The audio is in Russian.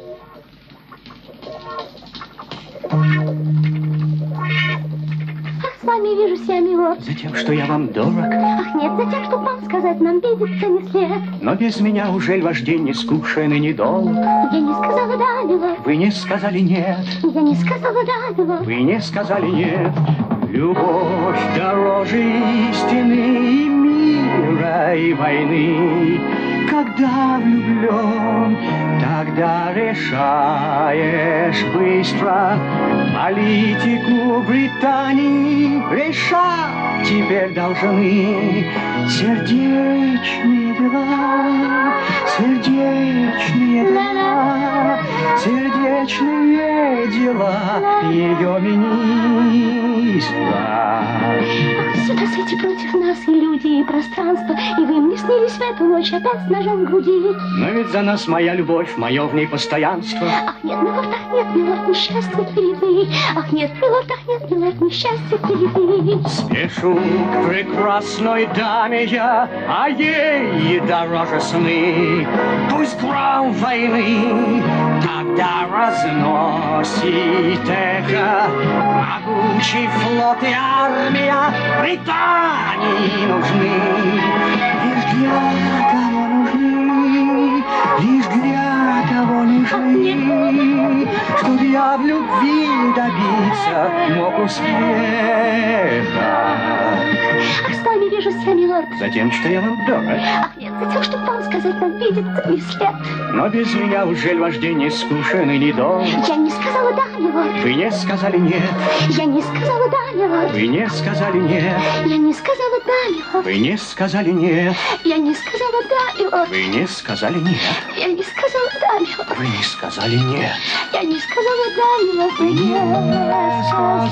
С вами вижусь я, милорд. Затем, что я вам дорог. Ах, нет, затем, что вам сказать нам видится не след. Но без меня ужель ваш день не скучен и недолг? Я не сказала да, милорд. Вы не сказали нет. Я не сказала да, милорд. Вы не сказали нет. Любовь дороже истины, и мира и войны. Когда влюблен, тогда решаешь быстро. Политику Британии решать теперь должны сердечные дела, сердечные дела, сердечные дела ее министра. Сюда сойти против нас и люди, и пространство, и вы мне снились в эту ночь опять с ножом в груди. Но ведь за нас моя любовь, мое в ней постоянство. Ах, нет, милорд, ах, нет, милорд, несчастье впереди. Ах, нет, милорд, ах, нет, милорд, несчастье впереди. Спешу к прекрасной даме я, а ей дороже сны. Пусть гром войны тогда разносит эхо. Могучий флот и армия Британии нужны. Лишь для кого нужны, лишь для кого нужны, чтоб я в любви добиться мог успеха. Ах, с вами вижусь я, милорд. Затем, что я вам дорог. Ах, нет, затем, чтобы вам сказать нам видится не след. Но без меня ужель ваш день не скучен и недолг? Я не сказала да, милорд. Вы не сказали нет. Я не сказала да, милорд. Вы не сказали нет. Я не сказала да, милорд. Вы не сказали нет. Я не сказала да, милорд. Вы не сказали нет. Я не сказала да, милорд. Вы не сказали нет. Я не сказала да, милорд. Вы не сказали